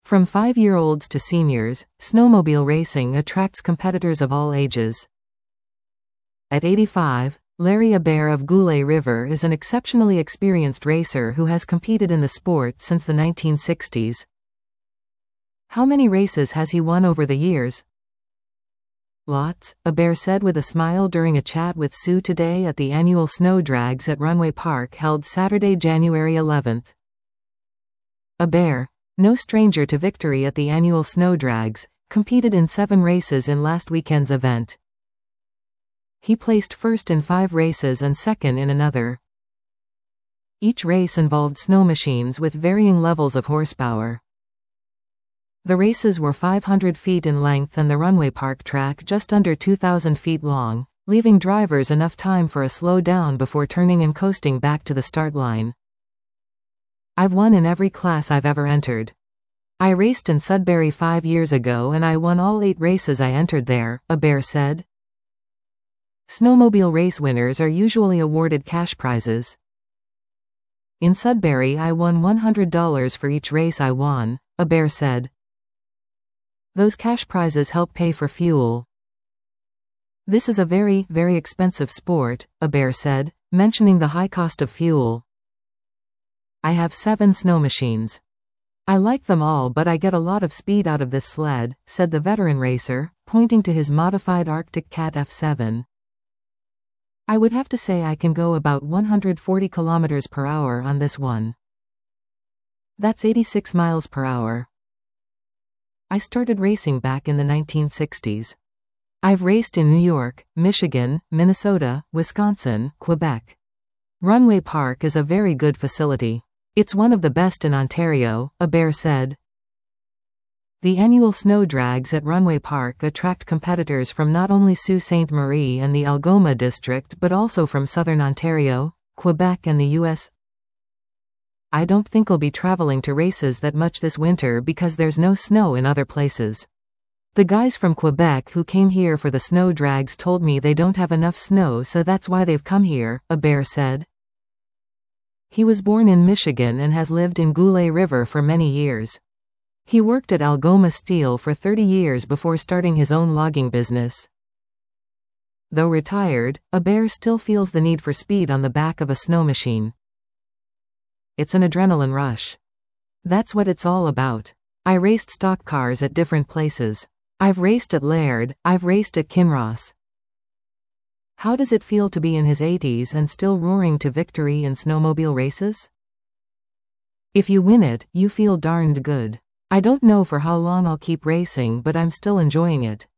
From 5-year-olds to seniors, snowmobile racing attracts competitors of all ages. At 85, Larry Hebert of Goulet River is an exceptionally experienced racer who has competed in the sport since the 1960s. How many races has he won over the years? Lots, Hebert said with a smile during a chat with Sue today at the annual snow drags at Runway Park held Saturday, January 11th. Hebert, no stranger to victory at the annual snow drags, competed in 7 races in last weekend's event. He placed first in 5 races and second in another. Each race involved snow machines with varying levels of horsepower. The races were 500 feet in length and the Runway Park track just under 2,000 feet long, leaving drivers enough time for a slow down before turning and coasting back to the start line. I've won in every class I've ever entered. I raced in Sudbury 5 years ago and I won all 8 races I entered there, Hebert said. Snowmobile race winners are usually awarded cash prizes. In Sudbury I won $100 for each race I won, Hebert said. Those cash prizes help pay for fuel. This is a very, very expensive sport, Hebert said, mentioning the high cost of fuel. I have 7 snow machines. I like them all but I get a lot of speed out of this sled, said the veteran racer, pointing to his modified Arctic Cat F7. I would have to say I can go about 140 kilometers per hour on this one. That's 86 miles per hour. I started racing back in the 1960s. I've raced in New York, Michigan, Minnesota, Wisconsin, Quebec. Runway Park is a very good facility. It's one of the best in Ontario, Hebert said. The annual snow drags at Runway Park attract competitors from not only Sault Ste. Marie and the Algoma district but also from southern Ontario, Quebec and the U.S. I don't think I'll be traveling to races that much this winter because there's no snow in other places. The guys from Quebec who came here for the snow drags told me they don't have enough snow so that's why they've come here, Hebert said. He was born in Michigan and has lived in Goulet River for many years. He worked at Algoma Steel for 30 years before starting his own logging business. Though retired, Hebert still feels the need for speed on the back of a snow machine. It's an adrenaline rush. That's what it's all about. I raced stock cars at different places. I've raced at Laird, I've raced at Kinross. How does it feel to be in his 80s and still roaring to victory in snowmobile races? If you win it, you feel darned good. I don't know for how long I'll keep racing but I'm still enjoying it.